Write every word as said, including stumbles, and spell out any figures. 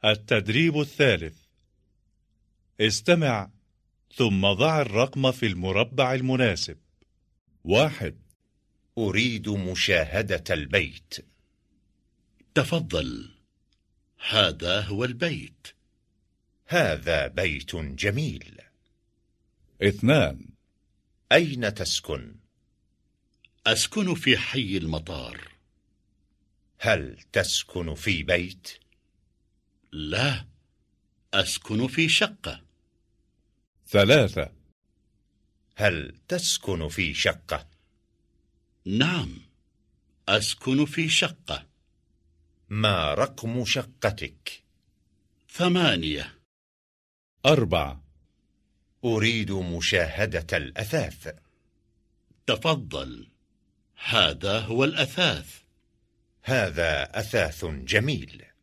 التدريب الثالث. استمع ثم ضع الرقم في المربع المناسب. واحد. أريد مشاهدة البيت. تفضل، هذا هو البيت. هذا بيت جميل. اثنان. أين تسكن؟ أسكن في حي المطار. هل تسكن في بيت؟ لا، أسكن في شقة. ثلاثة. هل تسكن في شقة؟ نعم، أسكن في شقة. ما رقم شقتك؟ ثمانية. أربعة. أريد مشاهدة الأثاث. تفضل، هذا هو الأثاث. هذا أثاث جميل.